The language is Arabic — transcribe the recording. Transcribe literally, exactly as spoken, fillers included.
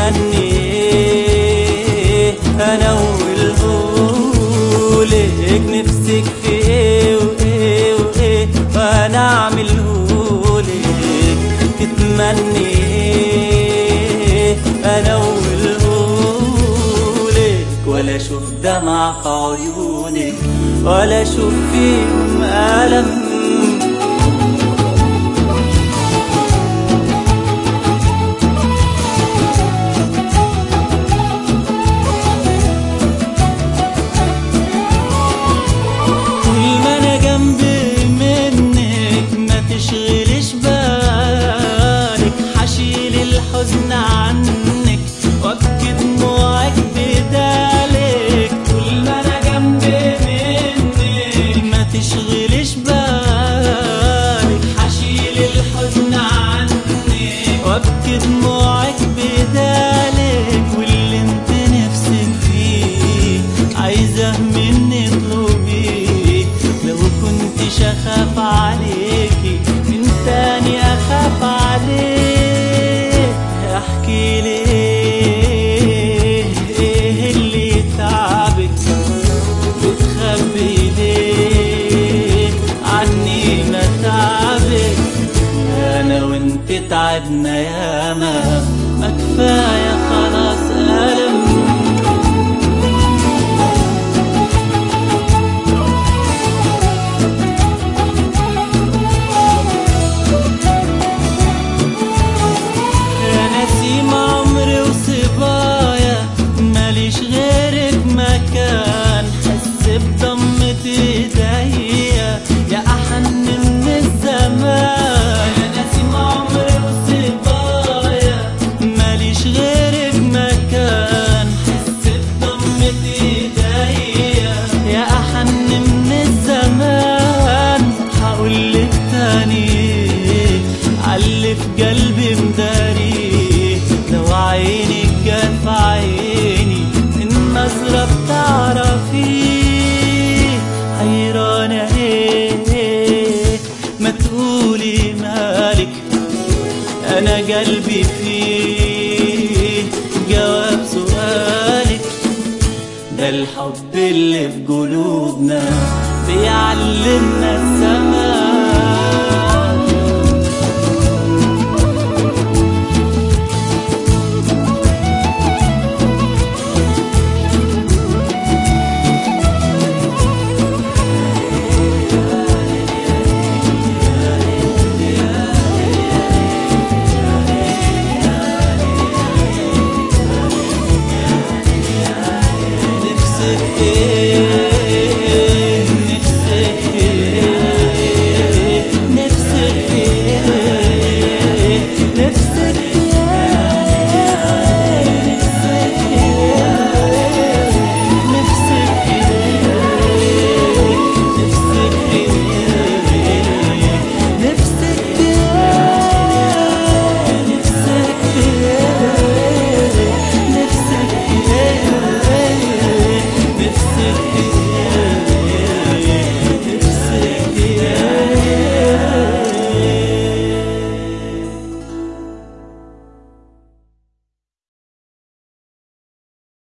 تتمني انا اقولهولك نفسك في ايه وايه وايه وانا اعملهولك. تتمني انا اقولهولك ولا اشوف دمع في عيونك ولا اشوف فيهم ألم. الحزن عنك وابكي دموعك بدالك. طول ما انا جنبي منك ما تشغلش بالك. هشيل الحزن عنك وابكي دموعك بدالك. واللي انت نفسك فيه عايزه مني اطلبيه. لو كنتش اخاف عليكي من تاني اخاف عليك. احكي لي ايه اللي تعبك بتخبي ليه عني ما تعبك. انا وانت تعبنا ياما ما كفايه خلاص ألم. بضمة ايديا يا احن من الزمان. يا نسيم عمري وصبايا ماليش غيرك مكان. حس بضمة ايديا يا احن من الزمان. هقولك تاني عاللي في قلبي مداري. لو عينك جت في عيني النظرة بتعرفي. حيرانة ايه ما تقولي مالك. انا قلبي فيه جواب سؤالك. ده الحب اللي في قلوبنا بيعلمنا السلام.